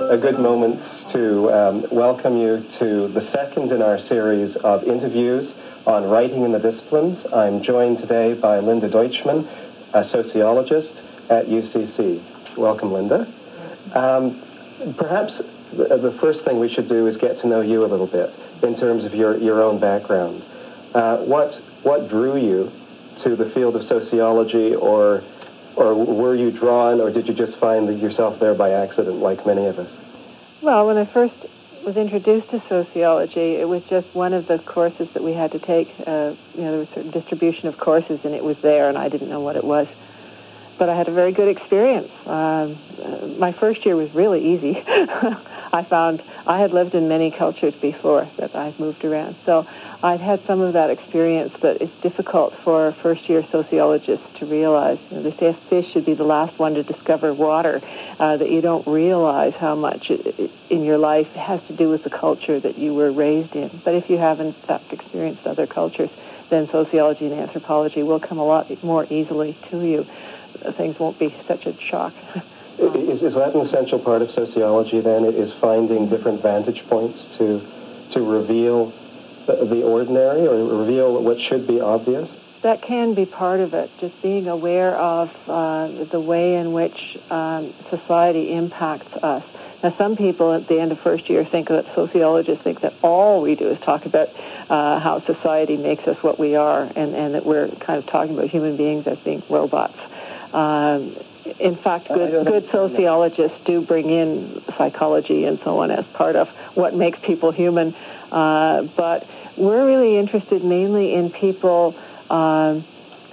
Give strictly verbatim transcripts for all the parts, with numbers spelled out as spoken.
a good moment to um, welcome you to the second in our series of interviews on writing in the disciplines. I'm joined today by Linda Deutschmann, a sociologist at U C C. Welcome, Linda. Um, perhaps the, the first thing we should do is get to know you a little bit in terms of your, your own background. Uh, what, what drew you to the field of sociology, or Or were you drawn, or did you just find yourself there by accident, like many of us? Well, when I first was introduced to sociology, it was just one of the courses that we had to take. Uh, you know, there was a certain distribution of courses, and it was there, and I didn't know what it was. But I had a very good experience. Um, uh, my first year was really easy. I found I had lived in many cultures before that I'd moved around. So I'd had some of that experience that is difficult for first-year sociologists to realize. You know, they say a fish should be the last one to discover water, uh, that you don't realize how much it, it, in your life has to do with the culture that you were raised in. But if you have, in fact, experienced other cultures, then sociology and anthropology will come a lot more easily to you. Things won't be such a shock. Is, is that an essential part of sociology, then, is finding different vantage points to, to reveal the, the ordinary, or reveal what should be obvious? That can be part of it, just being aware of uh, the way in which um, society impacts us. Now, some people at the end of first year think that sociologists think that all we do is talk about uh, how society makes us what we are, and, and that we're kind of talking about human beings as being robots. Um, in fact, good, good sociologists do bring in psychology and so on as part of what makes people human. Uh, but we're really interested mainly in people. Um,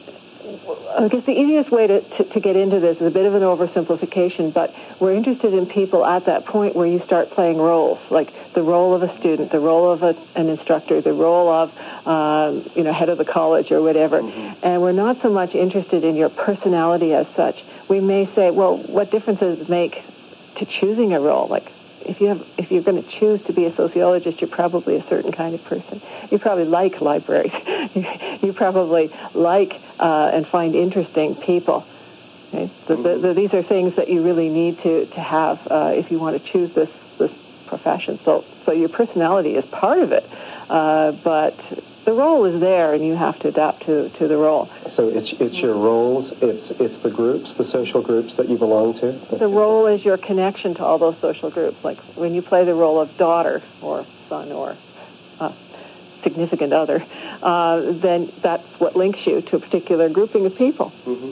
I guess the easiest way to, to, to get into this is a bit of an oversimplification, but we're interested in people at that point where you start playing roles, like the role of a student, the role of a, an instructor, the role of, um, you know, head of the college or whatever. Mm-hmm. And we're not so much interested in your personality as such. We may say, well, what difference does it make to choosing a role? Like, if you have, if you're going to choose to be a sociologist, you're probably a certain kind of person. You probably like libraries. you, you probably like uh, and find interesting people. Okay? The, the, the, these are things that you really need to to have uh, if you want to choose this this profession. So so your personality is part of it, uh, but the role is there, and you have to adapt to, to the role. So it's it's your roles, it's it's the groups, the social groups that you belong to? The role is your connection to all those social groups. Like when you play the role of daughter or son or uh, significant other, uh, then that's what links you to a particular grouping of people. Mm-hmm.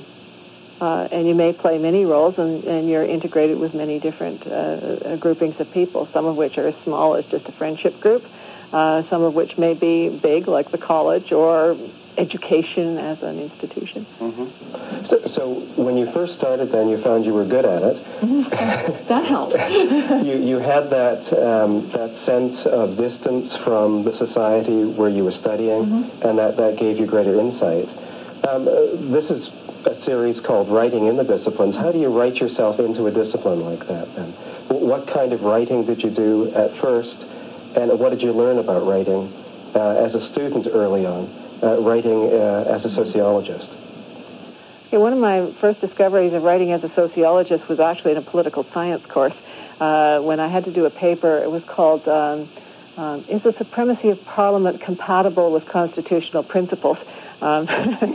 Uh, and you may play many roles, and, and you're integrated with many different uh, groupings of people, some of which are as small as just a friendship group, Uh, some of which may be big, like the college, or education as an institution. Mm-hmm. So, so when you first started, then you found you were good at it. Mm-hmm. That helped. you you had that um, that sense of distance from the society where you were studying, mm-hmm. and that, that gave you greater insight. Um, uh, this is a series called Writing in the Disciplines. How do you write yourself into a discipline like that, then? What kind of writing did you do at first? And what did you learn about writing uh, as a student early on, uh, writing uh, as a sociologist? Okay, one of my first discoveries of writing as a sociologist was actually in a political science course. Uh, when I had to do a paper, it was called, um, um, Is the Supremacy of Parliament Compatible with Constitutional Principles? Um,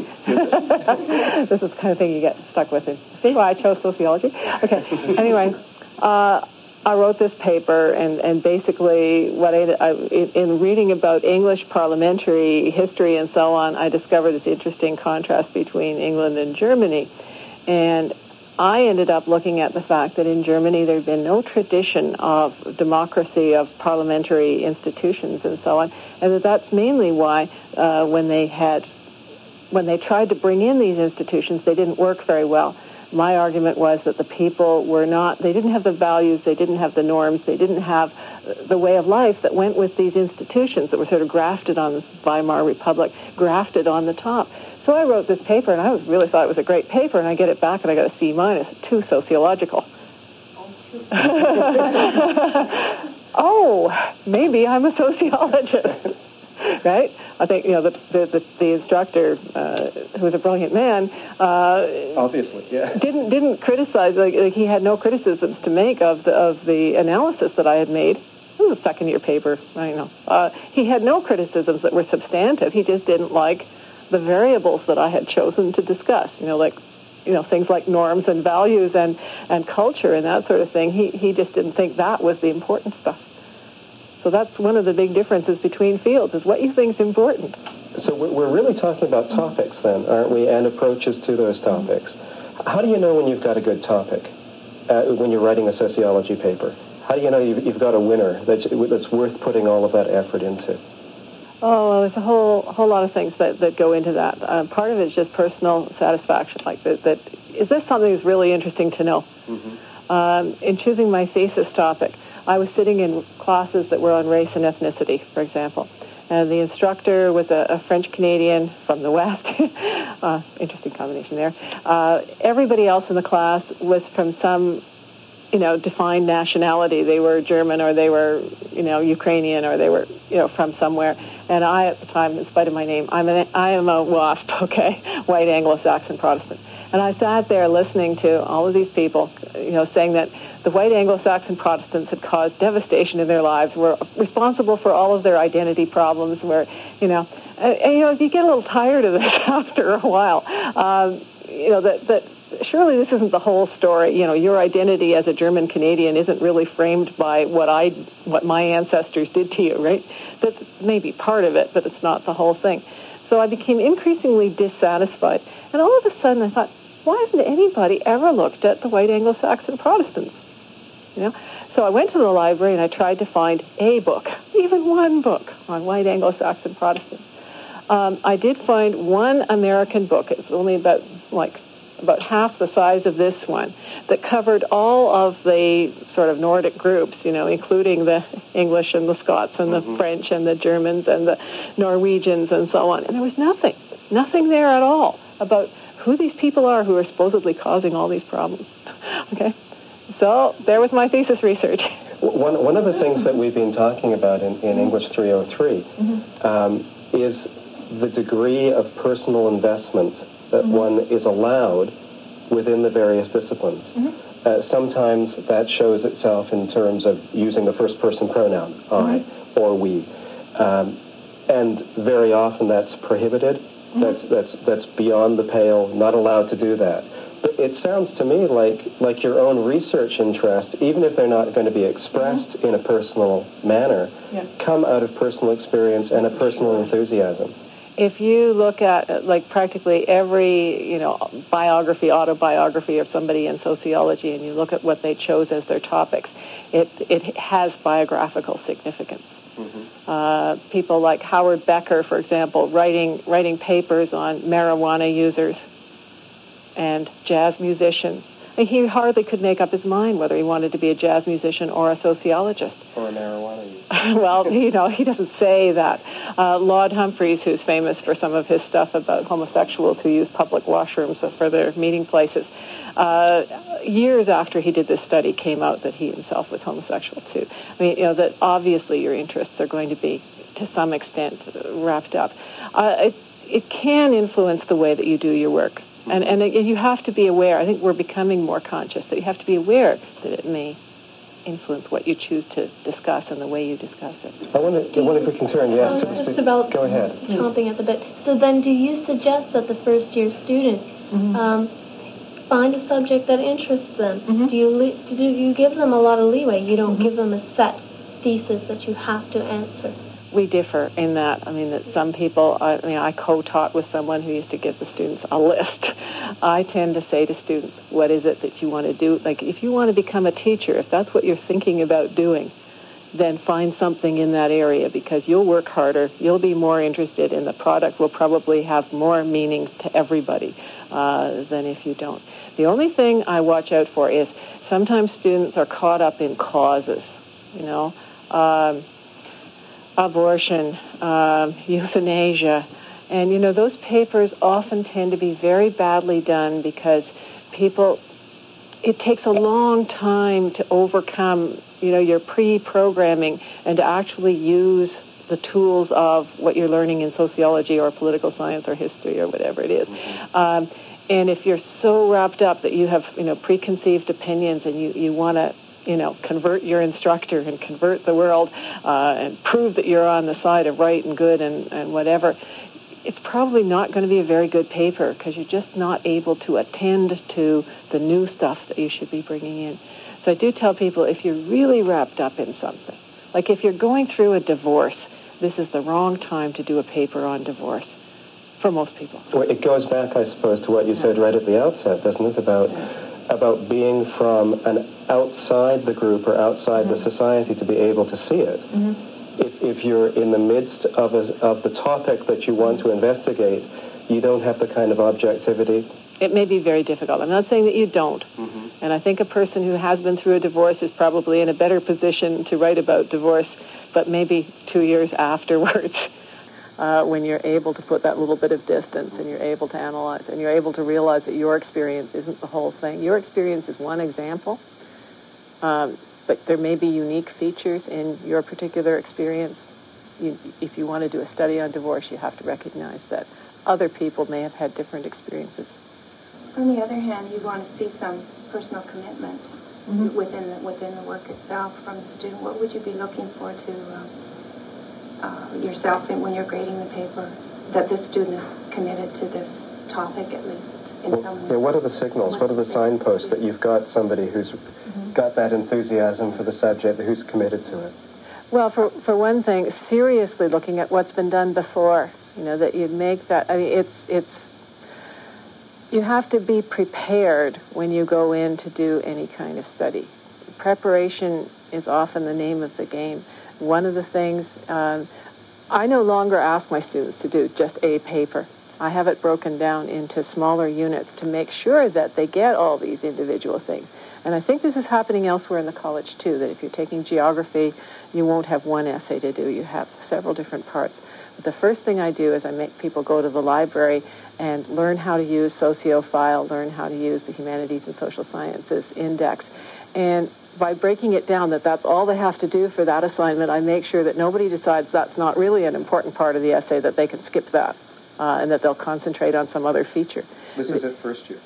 this is the kind of thing you get stuck with. See why I chose sociology? Okay, anyway. Uh, I wrote this paper, and, and basically, what I, I, in reading about English parliamentary history and so on, I discovered this interesting contrast between England and Germany. And I ended up looking at the fact that in Germany there had been no tradition of democracy, of parliamentary institutions and so on, and that that's mainly why uh, when they had, when they tried to bring in these institutions, they didn't work very well. My argument was that the people were not, they didn't have the values, they didn't have the norms, they didn't have the way of life that went with these institutions that were sort of grafted on this Weimar Republic, grafted on the top. So I wrote this paper, and I was, really thought it was a great paper, and I get it back, and I got a C minus, too sociological. Oh, maybe I'm a sociologist, right? I think, you know, the the, the, the instructor, uh, who was a brilliant man, uh, obviously, yeah, didn't didn't criticize. Like, like he had no criticisms to make of the of the analysis that I had made. It was a second year paper, I know. Uh, he had no criticisms that were substantive. He just didn't like the variables that I had chosen to discuss. You know, like, you know, things like norms and values and, and culture and that sort of thing. He he just didn't think that was the important stuff. So that's one of the big differences between fields, is what you think is important. So we're really talking about topics then, aren't we, and approaches to those topics. How do you know when you've got a good topic uh, when you're writing a sociology paper? How do you know you've, you've got a winner that's, that's worth putting all of that effort into? Oh, well, there's a whole whole lot of things that, that go into that. Uh, part of it is just personal satisfaction, like that, that is this something that's really interesting to know? Mm-hmm. Um, in choosing my thesis topic, I was sitting in classes that were on race and ethnicity, for example. And the instructor was a, a French-Canadian from the West. uh, interesting combination there. Uh, everybody else in the class was from some, you know, defined nationality. They were German, or they were, you know, Ukrainian, or they were, you know, from somewhere. And I, at the time, in spite of my name, I'm an, I am a WASP, okay, white Anglo-Saxon Protestant. And I sat there listening to all of these people, you know, saying that the white Anglo-Saxon Protestants had caused devastation in their lives, were responsible for all of their identity problems, were, you know, and, and you know, if you get a little tired of this after a while, um, you know, that, that surely this isn't the whole story. You know, your identity as a German Canadian isn't really framed by what I, what my ancestors did to you, right? That's maybe part of it, but it's not the whole thing. So I became increasingly dissatisfied. And all of a sudden I thought, why hasn't anybody ever looked at the white Anglo-Saxon Protestants? You know? So I went to the library and I tried to find a book, even one book on white Anglo-Saxon Protestants. Um, I did find one American book. It was only about, like, about half the size of this one, that covered all of the sort of Nordic groups, you know, including the English and the Scots and the mm-hmm. French and the Germans and the Norwegians and so on. And there was nothing, nothing there at all about who these people are who are supposedly causing all these problems. Okay? So there was my thesis research. One, one of the things that we've been talking about in, in English three oh three mm-hmm. um, is the degree of personal investment that mm-hmm. one is allowed within the various disciplines. Mm-hmm. Uh, sometimes that shows itself in terms of using the first-person pronoun, I mm-hmm. or we. Um, and very often that's prohibited. Mm-hmm. That's, that's, that's beyond the pale, not allowed to do that. But it sounds to me like, like your own research interests, even if they're not going to be expressed mm-hmm. in a personal manner, yeah. come out of personal experience and a personal enthusiasm. If you look at, like, practically every, you know, biography, autobiography of somebody in sociology, and you look at what they chose as their topics, it, it has biographical significance. Mm-hmm. Uh, people like Howard Becker, for example, writing writing papers on marijuana users and jazz musicians. And he hardly could make up his mind whether he wanted to be a jazz musician or a sociologist. Or a marijuana user. Well, you know, he doesn't say that. Uh, Laud Humphreys, who's famous for some of his stuff about homosexuals who use public washrooms for their meeting places, uh, years after he did this study came out that he himself was homosexual too. I mean, you know, that obviously your interests are going to be, to some extent, wrapped up. Uh, it, it can influence the way that you do your work. And, and you have to be aware. I think we're becoming more conscious that you have to be aware that it may influence what you choose to discuss and the way you discuss it. I wonder, I wonder if we can turn, yes. Uh, just about go ahead. Chomping at the bit. So then do you suggest that the first-year student mm-hmm. um, find a subject that interests them? Mm-hmm. Do you le- do you give them a lot of leeway? You don't mm-hmm. give them a set thesis that you have to answer? We differ in that. I mean, that some people, I mean, I co-taught with someone who used to give the students a list. I tend to say to students, what is it that you want to do? Like, if you want to become a teacher, if that's what you're thinking about doing, then find something in that area, because you'll work harder, you'll be more interested, and the product will probably have more meaning to everybody uh, than if you don't. The only thing I watch out for is sometimes students are caught up in causes, you know, um, abortion, um, euthanasia. And, you know, those papers often tend to be very badly done because people, it takes a long time to overcome, you know, your pre-programming and to actually use the tools of what you're learning in sociology or political science or history or whatever it is. Mm-hmm. um, and if you're so wrapped up that you have, you know, preconceived opinions and you, you want to, you know, convert your instructor and convert the world uh, and prove that you're on the side of right and good and, and whatever, it's probably not going to be a very good paper because you're just not able to attend to the new stuff that you should be bringing in. So I do tell people, if you're really wrapped up in something, like if you're going through a divorce, this is the wrong time to do a paper on divorce for most people. Well, it goes back, I suppose, to what you yeah. said right at the outset, doesn't it, about yeah. about being from an outside the group or outside mm-hmm. the society to be able to see it. Mm-hmm. If, if you're in the midst of, a, of the topic that you want to investigate, you don't have the kind of objectivity. It may be very difficult. I'm not saying that you don't. Mm-hmm. And I think a person who has been through a divorce is probably in a better position to write about divorce, but maybe two years afterwards, uh, when you're able to put that little bit of distance and you're able to analyze and you're able to realize that your experience isn't the whole thing. Your experience is one example. Um, But there may be unique features in your particular experience. You, if you want to do a study on divorce, you have to recognize that other people may have had different experiences. On the other hand, you want to see some personal commitment mm-hmm. within the, within the work itself from the student. What would you be looking for to um, uh, yourself in, when you're grading the paper, that this student is committed to this topic at least? In well, some yeah, what are the signals? What are the signposts that you've got somebody who's mm-hmm. got that enthusiasm for the subject, who's committed to it? Well, for for one thing, seriously looking at what's been done before, you know, that you'd make that, I mean, it's, it's, you have to be prepared when you go in to do any kind of study. Preparation is often the name of the game. One of the things, um, I no longer ask my students to do just a paper. I have it broken down into smaller units to make sure that they get all these individual things. And I think this is happening elsewhere in the college, too, that if you're taking geography, you won't have one essay to do. You have several different parts. But the first thing I do is I make people go to the library and learn how to use Sociophile, learn how to use the Humanities and Social Sciences Index. And by breaking it down that that's all they have to do for that assignment, I make sure that nobody decides that's not really an important part of the essay, that they can skip that. Uh, and that they'll concentrate on some other feature. This is at first year?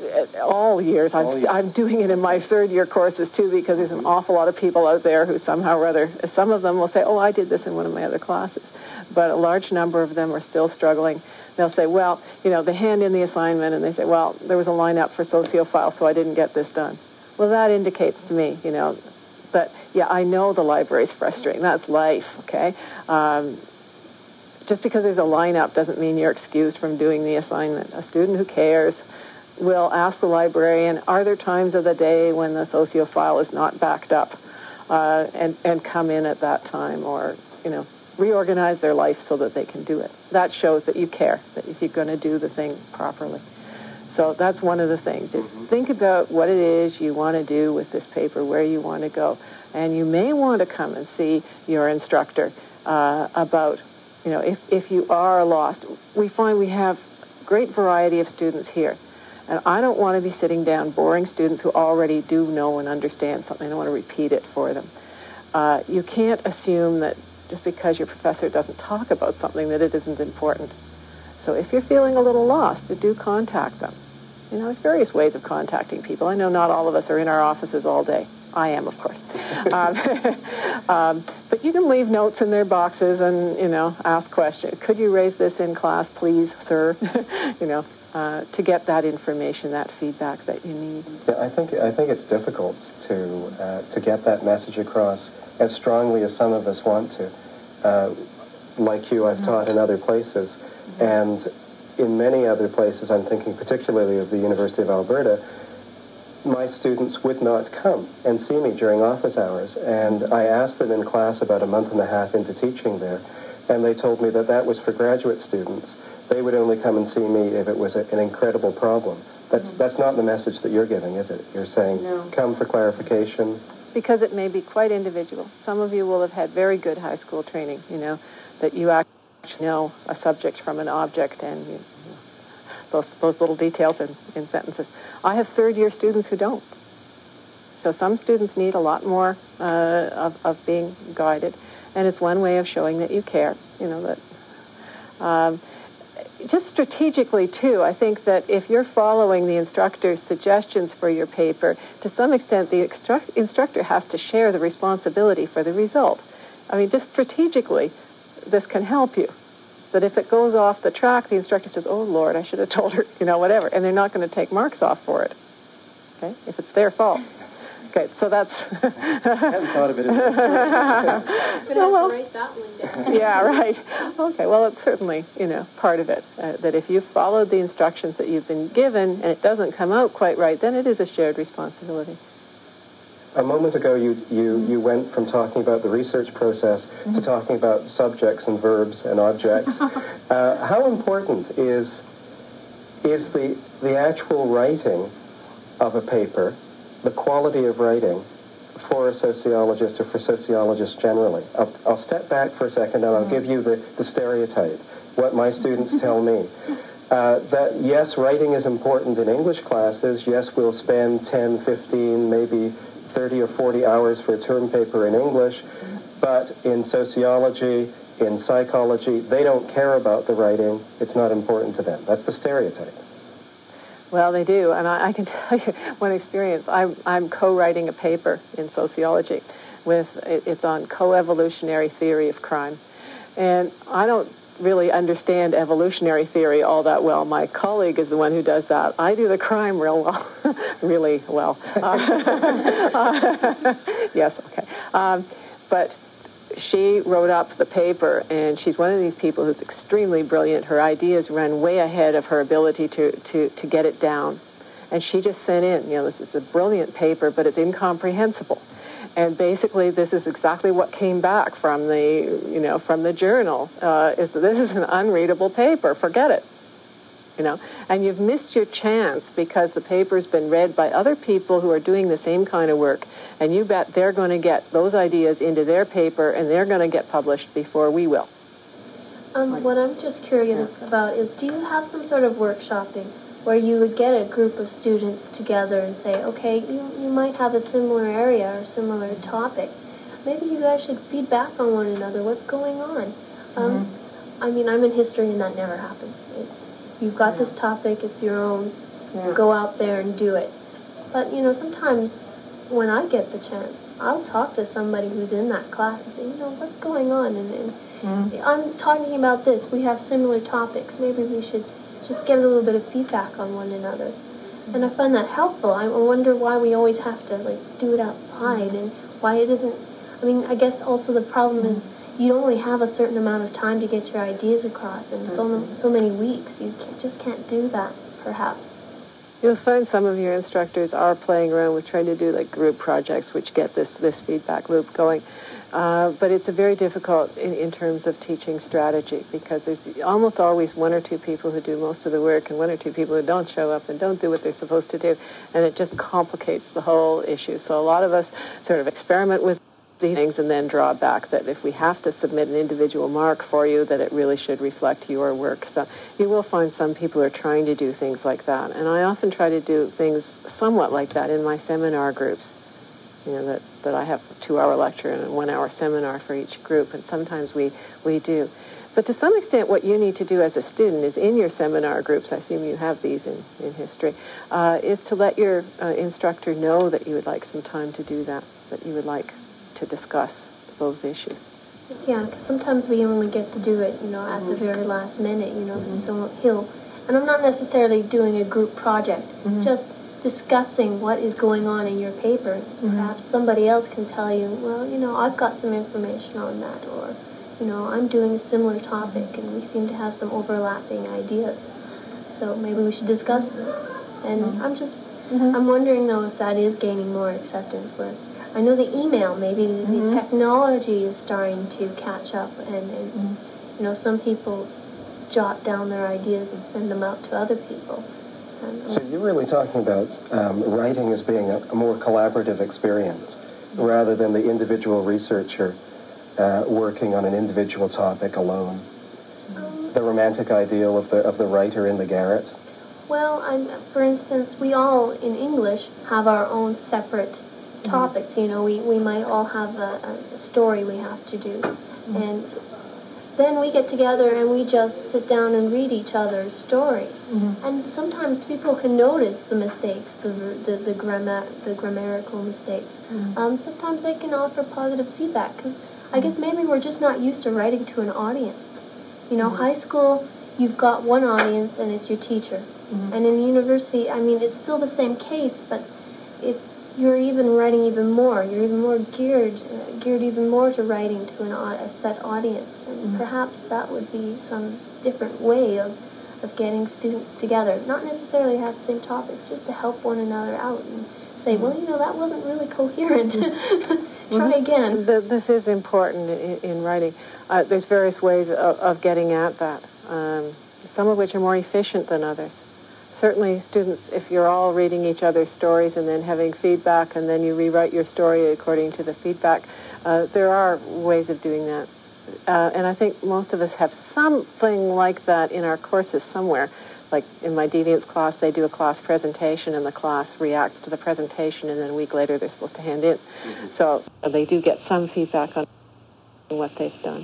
All years. I'm, All years. I'm doing it in my third year courses, too, because there's an awful lot of people out there who somehow or other, some of them will say, oh, I did this in one of my other classes. But a large number of them are still struggling. They'll say, well, you know, they hand in the assignment and they say, well, there was a lineup for Sociophile, so I didn't get this done. Well, that indicates to me, you know, but, yeah, I know the library's frustrating. That's life, okay? Um, Just because there's a lineup doesn't mean you're excused from doing the assignment. A student who cares will ask the librarian, are there times of the day when the Sociophile is not backed up, uh, and, and come in at that time, or, you know, reorganize their life so that they can do it. That shows that you care, that if you're going to do the thing properly. So that's one of the things, is think about what it is you want to do with this paper, where you want to go. And you may want to come and see your instructor uh, about, you know, if, if you are lost. We find we have great variety of students here. And I don't want to be sitting down boring students who already do know and understand something. I don't want to repeat it for them. Uh, you can't assume that just because your professor doesn't talk about something that it isn't important. So if you're feeling a little lost, do contact them. You know, there's various ways of contacting people. I know not all of us are in our offices all day. I am, of course. um, um, but you can leave notes in their boxes and, you know, ask questions. Could you raise this in class, please, sir? you know, uh, to get that information, that feedback that you need. Yeah, I think I think it's difficult to uh, to get that message across as strongly as some of us want to. Uh, like you, I've mm-hmm. taught in other places, mm-hmm. and in many other places, I'm thinking particularly of the University of Alberta, my students would not come and see me during office hours. And I asked them in class about a month and a half into teaching there, and they told me that that was for graduate students. They would only come and see me if it was a, an incredible problem. That's, mm-hmm. that's not the message that you're giving, is it? You're saying, no. Come for clarification. Because it may be quite individual. Some of you will have had very good high school training, you know, that you actually know a subject from an object, and you, you know, those, those little details in, in sentences. I have third-year students who don't. So some students need a lot more uh, of, of being guided. and it's one way of showing that you care, you know, that... Um, just strategically, too, I think that if you're following the instructor's suggestions for your paper, to some extent the instru- instructor has to share the responsibility for the result. I mean, just strategically, this can help you. That if it goes off the track, the instructor says, oh, Lord, I should have told her, you know, whatever, and they're not going to take marks off for it, okay, if it's their fault. Okay, so that's... I hadn't thought of it in this But oh, well, I have to write that one down. yeah, right. Okay, well, it's certainly, you know, part of it, uh, that if you've followed the instructions that you've been given and it doesn't come out quite right, then it is a shared responsibility. A moment ago, you, you, you went from talking about the research process mm-hmm. to talking about subjects and verbs and objects. uh, how important is, is the, the actual writing of a paper, the quality of writing, for a sociologist or for sociologists generally? I'll, I'll step back for a second and I'll give you the, the stereotype, what my students tell me. Uh, that yes, writing is important in English classes. Yes, we'll spend ten, fifteen, maybe thirty or forty hours for a term paper in English, but in sociology, in psychology, they don't care about the writing. It's not important to them. That's the stereotype. Well, they do, and I, I can tell you one experience. I'm, I'm co-writing a paper in sociology. With it, it's on co-evolutionary theory of crime. And I don't really understand evolutionary theory all that well. My colleague is the one who does that. I do the crime real well, really well. Uh, uh, yes, okay. Um, but she wrote up the paper, and she's one of these people who's extremely brilliant. Her ideas run way ahead of her ability to, to, to get it down. And she just sent in, you know, this is a brilliant paper, but it's incomprehensible. And basically, this is exactly what came back from the, you know, from the journal. Uh, is that this is an unreadable paper. Forget it. You know, and you've missed your chance because the paper's been read by other people who are doing the same kind of work, and you bet they're going to get those ideas into their paper, and they're going to get published before we will. Um, what I'm just curious yeah. about is, do you have some sort of workshopping where you would get a group of students together and say, okay, you, you might have a similar area or similar topic. Maybe you guys should feed back on one another. What's going on? Um, mm-hmm. I mean, I'm in history, and that never happens. It's, you've got yeah. this topic, it's your own, yeah. go out there and do it. But, you know, sometimes when I get the chance, I'll talk to somebody who's in that class and say, you know, what's going on? And, and mm-hmm. I'm talking about this. We have similar topics. Maybe we should just get a little bit of feedback on one another. Mm-hmm. And I find that helpful. I wonder why we always have to, like, do it outside mm-hmm. and why it isn't. I mean, I guess also the problem mm-hmm. is you only have a certain amount of time to get your ideas across, and so, so many weeks. You can't, just can't do that, perhaps. You'll find some of your instructors are playing around with trying to do like group projects which get this, this feedback loop going. Uh, but it's a very difficult in, in terms of teaching strategy, because there's almost always one or two people who do most of the work and one or two people who don't show up and don't do what they're supposed to do, and it just complicates the whole issue. So a lot of us sort of experiment with these things and then draw back that if we have to submit an individual mark for you, that it really should reflect your work. So you will find some people are trying to do things like that. And I often try to do things somewhat like that in my seminar groups. You know, that, that I have a two-hour lecture and a one-hour seminar for each group, and sometimes we, we do. But to some extent, what you need to do as a student is in your seminar groups, I assume you have these in, in history, uh, is to let your uh, instructor know that you would like some time to do that, that you would like to discuss those issues. Yeah, because sometimes we only get to do it, you know, at mm-hmm. the very last minute, you know, mm-hmm. so he'll, and I'm not necessarily doing a group project, mm-hmm. just discussing what is going on in your paper. Mm-hmm. Perhaps somebody else can tell you, well, you know, I've got some information on that, or, you know, I'm doing a similar topic, and we seem to have some overlapping ideas, so maybe we should discuss them. And mm-hmm. I'm just, mm-hmm. I'm wondering, though, if that is gaining more acceptance, where I know the email, maybe the, mm-hmm. the technology is starting to catch up, and, and mm-hmm. you know, some people jot down their ideas and send them out to other people. And, so you're really talking about um, writing as being a, a more collaborative experience, mm-hmm. rather than the individual researcher uh, working on an individual topic alone. Um, the romantic ideal of the of the writer in the garret. Well, I'm, for instance, we all in English have our own separate topics. You know, we, we might all have a, a story we have to do. Mm-hmm. And then we get together and we just sit down and read each other's stories. Mm-hmm. And sometimes people can notice the mistakes, the the the, grammar, the grammatical mistakes. Mm-hmm. Um, sometimes they can offer positive feedback, because I guess maybe we're just not used to writing to an audience. You know, mm-hmm. high school, you've got one audience and it's your teacher. Mm-hmm. And in university, I mean, it's still the same case, but it's you're even writing even more. You're even more geared, uh, geared even more to writing to an, a set audience. And mm-hmm. perhaps that would be some different way of, of getting students together. Not necessarily have the same topics, just to help one another out and say, mm-hmm. well, you know, that wasn't really coherent. Mm-hmm. Try well, again. This, this is important in, in writing. Uh, there's various ways of, of getting at that, um, some of which are more efficient than others. Certainly, students, if you're all reading each other's stories and then having feedback, and then you rewrite your story according to the feedback, uh, there are ways of doing that. Uh, and I think most of us have something like that in our courses somewhere. Like in my Deviance class, they do a class presentation, and the class reacts to the presentation, and then a week later they're supposed to hand in. Mm-hmm. So uh, they do get some feedback on what they've done.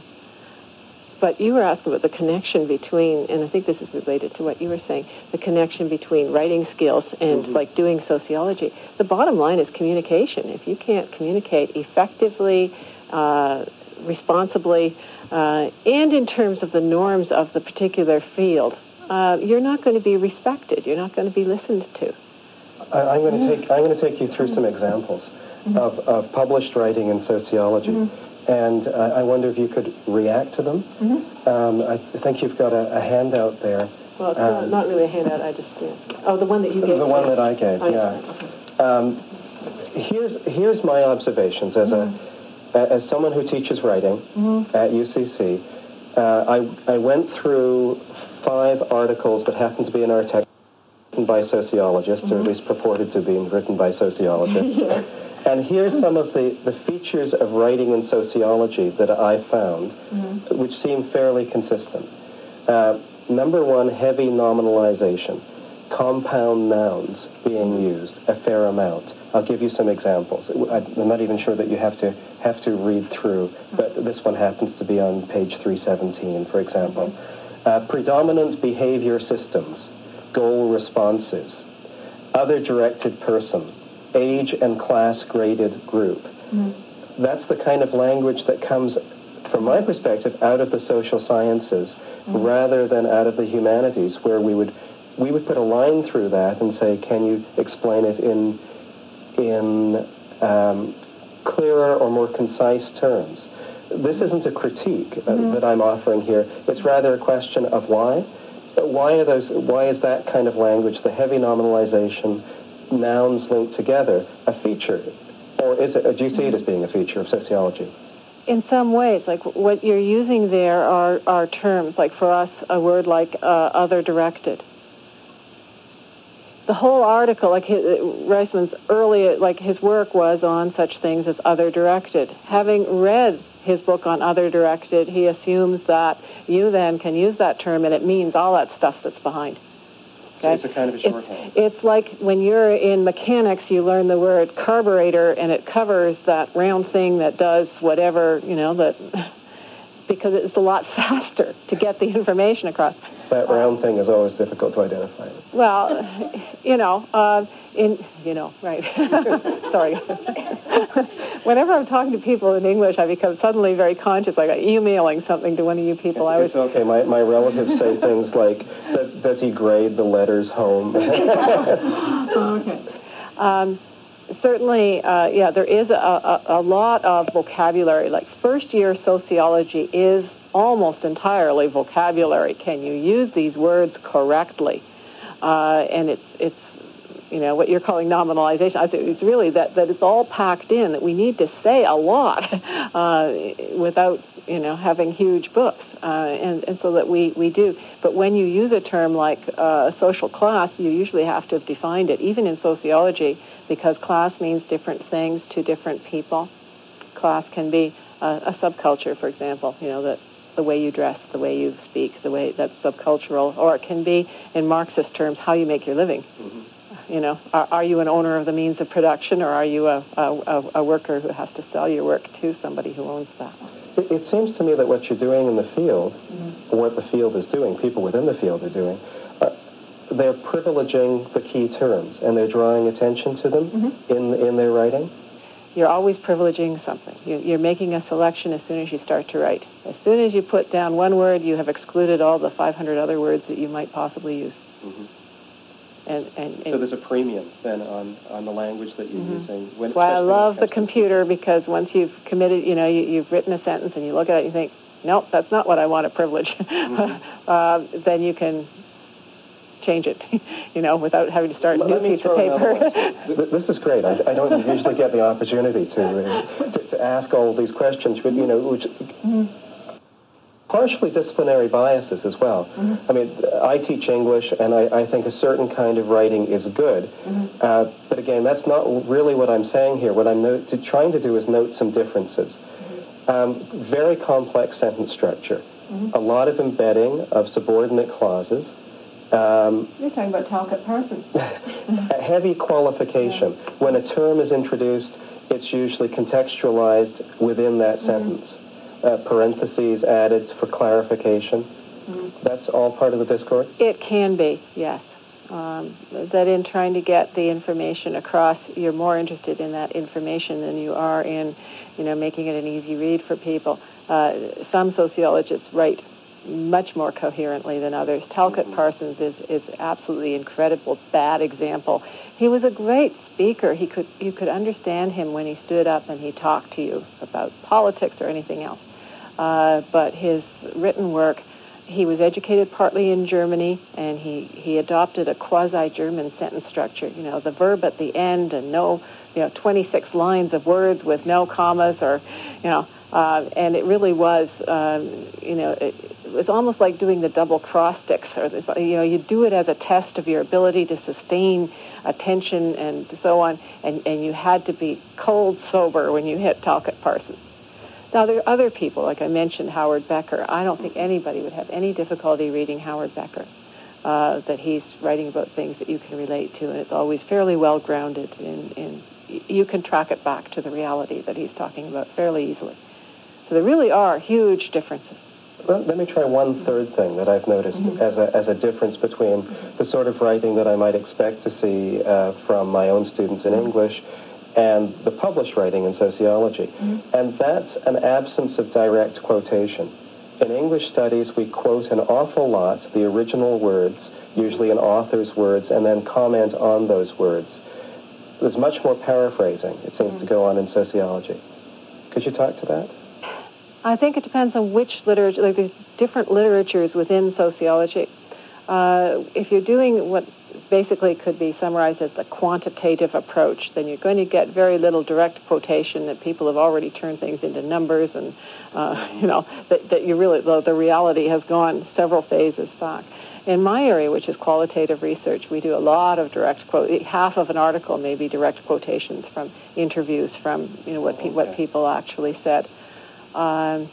But you were asking about the connection between, and I think this is related to what you were saying, the connection between writing skills and mm-hmm. like doing sociology. The bottom line is communication. If you can't communicate effectively, uh, responsibly, uh, and in terms of the norms of the particular field, uh, you're not going to be respected. You're not going to be listened to. I, I'm going to take I'm going to take you through some examples mm-hmm. of, of published writing in sociology. Mm-hmm. And uh, I wonder if you could react to them. Mm-hmm. um, I think you've got a, a handout there. Well, it's um, not, not really a handout. I just yeah. Oh, the one that you gave. The one that I gave. Oh, yeah. Okay. Um, here's here's my observations as mm-hmm. a as someone who teaches writing mm-hmm. at U C C. Uh, I I went through five articles that happened to be in our text written by sociologists, mm-hmm. or at least purported to be written by sociologists. Yes. And here's some of the, the features of writing in sociology that I found, mm-hmm. which seem fairly consistent. Uh, number one, heavy nominalization. Compound nouns being used a fair amount. I'll give you some examples. I'm not even sure that you have to have to read through, but this one happens to be on page three seventeen, for example. Uh, predominant behavior systems, goal responses, other directed person, age and class graded group. Mm-hmm. That's the kind of language that comes, from my perspective, out of the social sciences mm-hmm. rather than out of the humanities, where we would we would put a line through that and say, can you explain it in in um, clearer or more concise terms? This isn't a critique uh, mm-hmm. that I'm offering here. It's rather a question of why. Why are those? Why is that kind of language, the heavy nominalization, nouns linked together, a feature? Or is it, do you see it as being a feature of sociology? In some ways, like what you're using there are, are terms, like for us, a word like uh, other-directed. The whole article, like his, Reisman's early, like his work was on such things as other-directed. Having read his book on other-directed, he assumes that you then can use that term and it means all that stuff that's behind. Okay? So it's a kind of a shorthand. It's, it's like when you're in mechanics, you learn the word carburetor, and it covers that round thing that does whatever, you know, that because it's a lot faster to get the information across. That round uh, thing is always difficult to identify. Well, you know, uh, in you know, right. Sorry. Whenever I'm talking to people in English, I become suddenly very conscious, like I'm emailing something to one of you people. It's, I was it's okay. My, my relatives say things like, does, does he grade the letters home? Oh, okay. Um, certainly, uh, yeah, there is a, a, a lot of vocabulary. Like first-year sociology is almost entirely vocabulary. Can you use these words correctly? Uh, and it's it's. You know, what you're calling nominalization, I say it's really that, that it's all packed in, that we need to say a lot uh, without, you know, having huge books. Uh, and, and so that we, we do. But when you use a term like uh, social class, you usually have to have defined it, even in sociology, because class means different things to different people. Class can be a, a subculture, for example, you know, that the way you dress, the way you speak, the way that's subcultural. Or it can be, in Marxist terms, how you make your living. Mm-hmm. you know, are, are you an owner of the means of production, or are you a, a, a worker who has to sell your work to somebody who owns that? It, it seems to me that what you're doing in the field, mm-hmm. or what the field is doing, people within the field are doing, uh, they're privileging the key terms, and they're drawing attention to them mm-hmm. in, in their writing. You're always privileging something. You, you're making a selection as soon as you start to write. As soon as you put down one word, you have excluded all the five hundred other words that you might possibly use. Mm-hmm. And, and, and so there's a premium then on, on the language that you're mm-hmm. using. When, That's why I love the computer, because once you've committed, you know, you, you've written a sentence and you look at it and you think, nope, that's not what I want to privilege. Mm-hmm. uh, then you can change it, you know, without having to start a new piece of paper. This is great. I, I don't usually get the opportunity to, uh, to to ask all of these questions, but, you know, which, mm-hmm. partially disciplinary biases as well. Mm-hmm. I mean, I teach English, and I, I think a certain kind of writing is good. Mm-hmm. uh, but again, that's not really what I'm saying here. What I'm no- to, trying to do is note some differences. Mm-hmm. Um, very complex sentence structure. Mm-hmm. A lot of embedding of subordinate clauses. Um, You're talking about Talcott Parsons. A heavy qualification. Yeah. When a term is introduced, it's usually contextualized within that sentence. Mm-hmm. Uh, parentheses added for clarification. Mm-hmm. That's all part of the discourse? It can be, yes. Um, that in trying to get the information across, you're more interested in that information than you are in, you know, making it an easy read for people. Uh, some sociologists write much more coherently than others. Talcott Parsons is, is absolutely incredible, bad example. He was a great speaker. He could you could understand him when he stood up and he talked to you about politics or anything else. Uh, but his written work, he was educated partly in Germany, and he, he adopted a quasi-German sentence structure. You know, the verb at the end and no, you know, twenty-six lines of words with no commas, or, you know, uh, and it really was, um, you know, it, it was almost like doing the double cross sticks, or this, you know, you do it as a test of your ability to sustain attention and so on, and, and you had to be cold sober when you hit Talcott Parsons. Now, there are other people, like I mentioned, Howard Becker. I don't think anybody would have any difficulty reading Howard Becker, uh, that he's writing about things that you can relate to, and it's always fairly well grounded in, in, you can track it back to the reality that he's talking about fairly easily. So there really are huge differences. Well, let me try one third thing that I've noticed mm-hmm. as a as a difference between the sort of writing that I might expect to see uh, from my own students in English and the published writing in sociology. Mm-hmm. And that's an absence of direct quotation. In English studies, we quote an awful lot, the original words, usually an author's words, and then comment on those words. There's much more paraphrasing, it seems, mm-hmm. to go on in sociology. Could you talk to that? I think it depends on which literature, like there's different literatures within sociology. Uh, if you're doing what basically could be summarized as the quantitative approach, then you're going to get very little direct quotation, that people have already turned things into numbers, and, uh, you know, that, that you really, the, the reality has gone several phases back. In my area, which is qualitative research, we do a lot of direct quote. Half of an article may be direct quotations from interviews from, you know, what, pe- what people actually said. Um,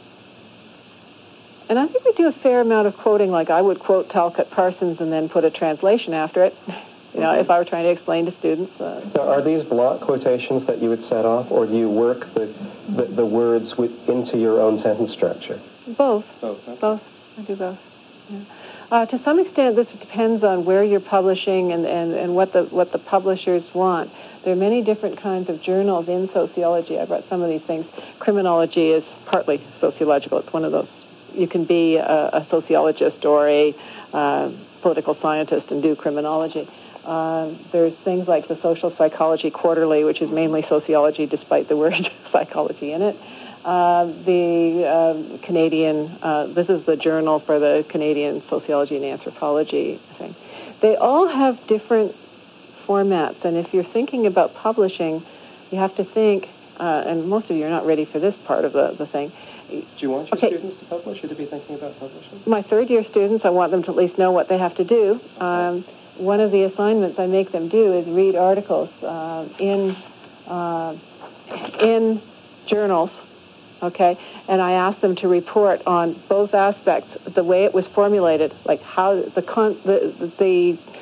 and I think we do a fair amount of quoting, like I would quote Talcott Parsons and then put a translation after it, you know, mm-hmm. if I were trying to explain to students. Uh, now, are these block quotations that you would set off, or do you work the, the, the words with, into your own sentence structure? Both. Both. Okay. Both. I do both. Yeah. Uh, to some extent, this depends on where you're publishing and, and, and what the what the publishers want. There are many different kinds of journals in sociology. I brought some of these things. Criminology is partly sociological. It's one of those, you can be a, a sociologist or a uh, political scientist and do criminology. Uh, there's things like the Social Psychology Quarterly, which is mainly sociology despite the word psychology in it. Uh, the uh, Canadian, uh, this is the journal for the Canadian Sociology and Anthropology thing. They all have different formats, and if you're thinking about publishing, you have to think, uh, and most of you are not ready for this part of the, the thing. Do you want your okay. students to publish, or to be thinking about publishing? My third year students, I want them to at least know what they have to do. Okay. Um, one of the assignments I make them do is read articles uh, in uh, in journals. Okay, and I asked them to report on both aspects, the way it was formulated, like how the con- the the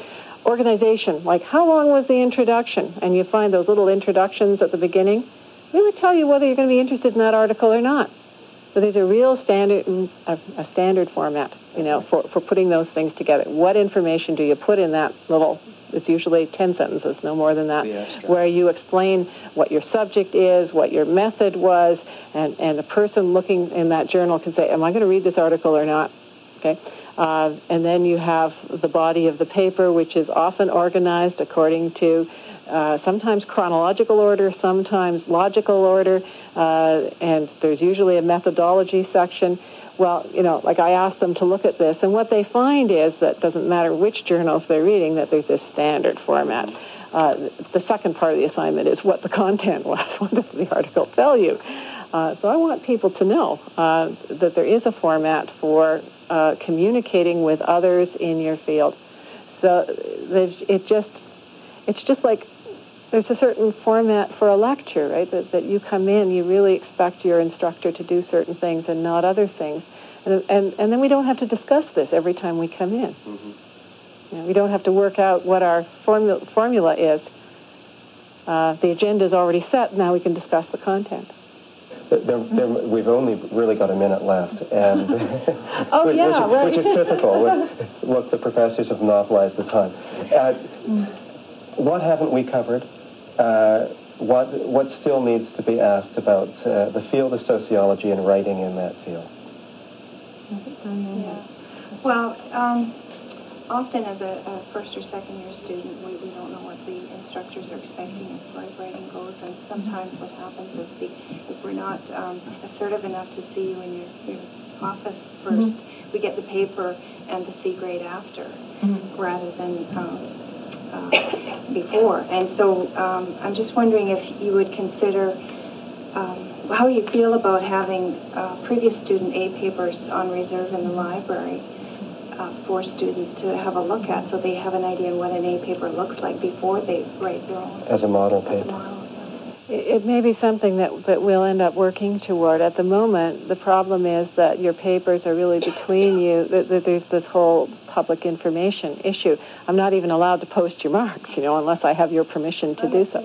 organization, like how long was the introduction? And you find those little introductions at the beginning really tell you whether you're going to be interested in that article or not. So there's a real standard, a, a standard format, you know, for, for putting those things together. What information do you put in that little, it's usually ten sentences, no more than that, where you explain what your subject is, what your method was, and, and the person looking in that journal can say, am I going to read this article or not? Okay. Uh, and then you have the body of the paper, which is often organized according to uh, sometimes chronological order, sometimes logical order, uh, and there's usually a methodology section. Well, you know, like I asked them to look at this, and what they find is that it doesn't matter which journals they're reading, that there's this standard format. Uh, the second part of the assignment is what the content was. What did the article tell you? Uh, so I want people to know uh, that there is a format for uh, communicating with others in your field. So it just, it's just like there's a certain format for a lecture, right? That, that you come in, you really expect your instructor to do certain things and not other things. And, and, and then we don't have to discuss this every time we come in. Mm-hmm. You know, we don't have to work out what our formula, formula is. Uh, the agenda is already set. Now we can discuss the content. There, there, we've only really got a minute left, and oh, which, yeah, which, right. which is typical. Look, the professors have monopolized the time. Uh, what haven't we covered? Uh, what what still needs to be asked about uh, the field of sociology and writing in that field? Yeah. Well, um, often as a, a first or second year student, we, we don't know what the instructors are expecting as far as writing goes, and sometimes what happens is the, if we're not um, assertive enough to see you in your, your office first, mm-hmm. we get the paper and the C grade after, mm-hmm. rather than um, uh, before. And so um, I'm just wondering if you would consider um, how you feel about having uh, previous student A papers on reserve in the library uh, for students to have a look at, so they have an idea of what an A paper looks like before they write their own. As a model paper. As a model, yeah. It, it may be something that, that we'll end up working toward. At the moment, the problem is that your papers are really between you. That, that there's this whole public information issue. I'm not even allowed to post your marks, you know, unless I have your permission to do so.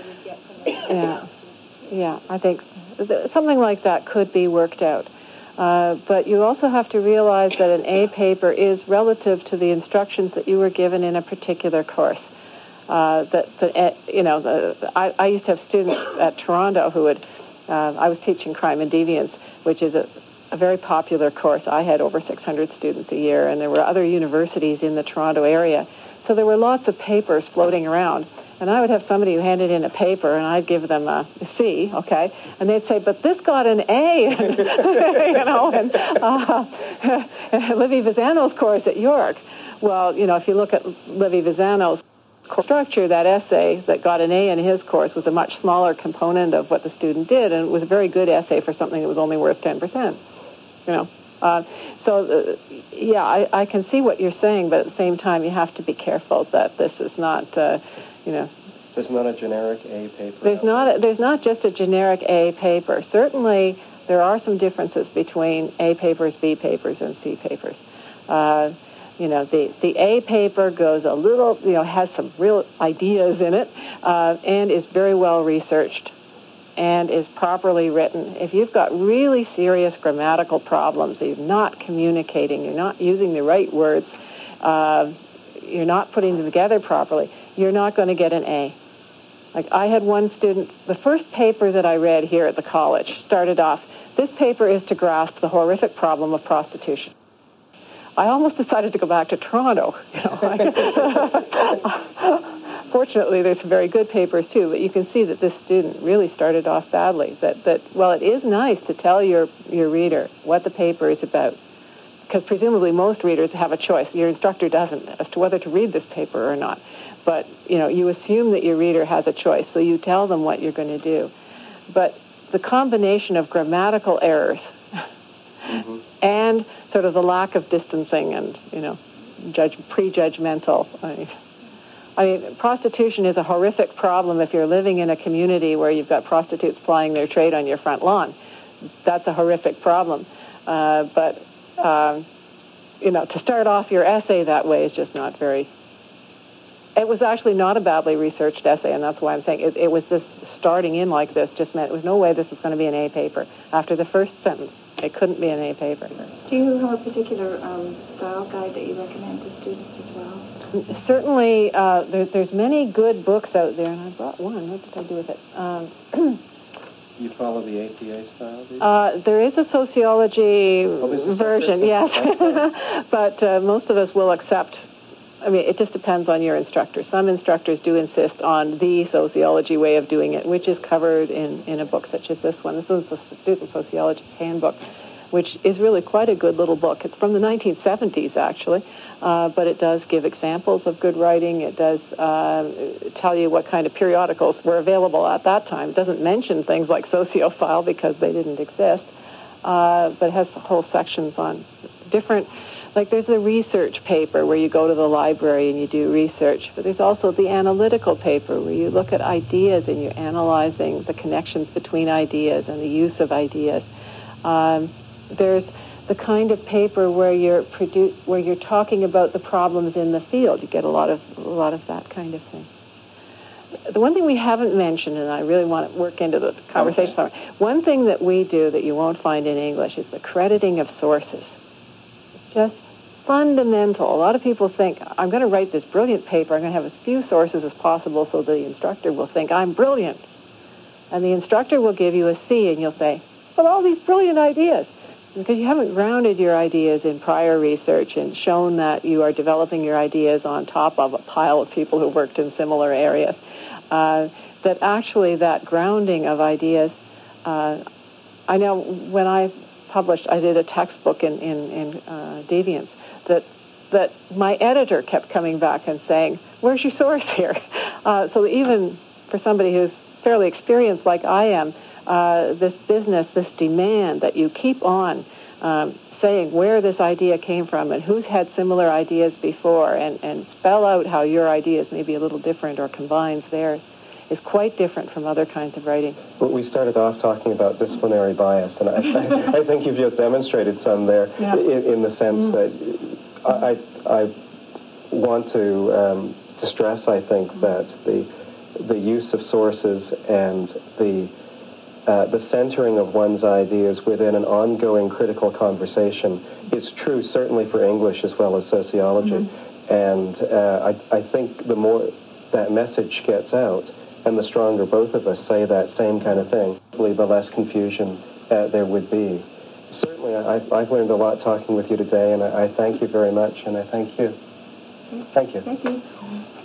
Yeah, yeah, I think th- something like that could be worked out. Uh, but you also have to realize that an A paper is relative to the instructions that you were given in a particular course. Uh, that's a, you know, the, I, I used to have students at Toronto who would, uh, I was teaching Crime and Deviance, which is a, a very popular course. I had over six hundred students a year, and there were other universities in the Toronto area. So there were lots of papers floating around. And I would have somebody who handed in a paper, and I'd give them a C, okay? And they'd say, but this got an A, you know, and uh, Livy Vizano's course at York. Well, you know, if you look at Livy Vizano's structure, that essay that got an A in his course was a much smaller component of what the student did, and it was a very good essay for something that was only worth ten percent, you know. Uh, so, uh, yeah, I, I can see what you're saying, but at the same time, you have to be careful that this is not... Uh, You know, there's not a generic A paper. There's not. A, there's not just a generic A paper. Certainly, there are some differences between A papers, B papers, and C papers. Uh, you know, the the A paper goes a little. You know, has some real ideas in it, uh, and is very well researched, and is properly written. If you've got really serious grammatical problems, you're not communicating, you're not using the right words, uh, you're not putting them together properly, you're not going to get an A. Like I had one student, the first paper that I read here at the college started off, this paper is to grasp the horrific problem of prostitution. I almost decided to go back to Toronto. You know, fortunately, there's some very good papers too, but you can see that this student really started off badly. That, that well, it is nice to tell your, your reader what the paper is about, because presumably most readers have a choice. Your instructor doesn't, as to whether to read this paper or not. But, you know, you assume that your reader has a choice, so you tell them what you're going to do. But the combination of grammatical errors mm-hmm. and sort of the lack of distancing and, you know, judge, prejudgmental. I mean, I mean, prostitution is a horrific problem if you're living in a community where you've got prostitutes plying their trade on your front lawn. That's a horrific problem. Uh, but, um, you know, to start off your essay that way is just not very... it was actually not a badly researched essay, and that's why I'm saying it, it was this starting in like this just meant there was no way this was going to be an A paper. After the first sentence, it couldn't be an A paper. Do you have a particular um, style guide that you recommend to students as well? Certainly, uh, there, there's many good books out there, and I brought one. What did I do with it? Um, You follow the A P A style, do you? Uh, there is a sociology Oh, there's a version, separate- yes. But uh, most of us will accept, I mean, it just depends on your instructor. Some instructors do insist on the sociology way of doing it, which is covered in, in a book such as this one. This is the Student Sociologist's Handbook, which is really quite a good little book. It's from the nineteen seventies, actually, uh, but it does give examples of good writing. It does uh, tell you what kind of periodicals were available at that time. It doesn't mention things like Sociophile because they didn't exist, uh, but it has whole sections on different, like there's the research paper where you go to the library and you do research, but there's also the analytical paper where you look at ideas and you're analyzing the connections between ideas and the use of ideas. Um, There's the kind of paper where you're produ- where you're talking about the problems in the field. You get a lot of a lot of that kind of thing. The one thing we haven't mentioned, and I really want to work into the conversation, okay. One thing that we do that you won't find in English is the crediting of sources. It's just fundamental. A lot of people think, I'm going to write this brilliant paper, I'm going to have as few sources as possible so the instructor will think I'm brilliant. And the instructor will give you a C and you'll say, but all these brilliant ideas. Because you haven't grounded your ideas in prior research and shown that you are developing your ideas on top of a pile of people who worked in similar areas. Uh, that actually that grounding of ideas, uh, I know when I published, I did a textbook in, in, in uh, Deviance, that, that my editor kept coming back and saying, where's your source here? Uh, so even for somebody who's fairly experienced like I am, Uh, this business, this demand that you keep on um, saying where this idea came from and who's had similar ideas before and, and spell out how your ideas may be a little different or combines theirs is quite different from other kinds of writing. Well, we started off talking about disciplinary bias, and I, I, I think you've just demonstrated some there Yeah. in, in the sense mm. that I, I want to, um, to stress, I think, mm. that the, the use of sources and the Uh, the centering of one's ideas within an ongoing critical conversation is true certainly for English as well as sociology. Mm-hmm. And uh, I, I think the more that message gets out and the stronger both of us say that same kind of thing, the less confusion uh, there would be. Certainly, I, I've learned a lot talking with you today, and I, I thank you very much, and I thank you. Thank you. Thank you.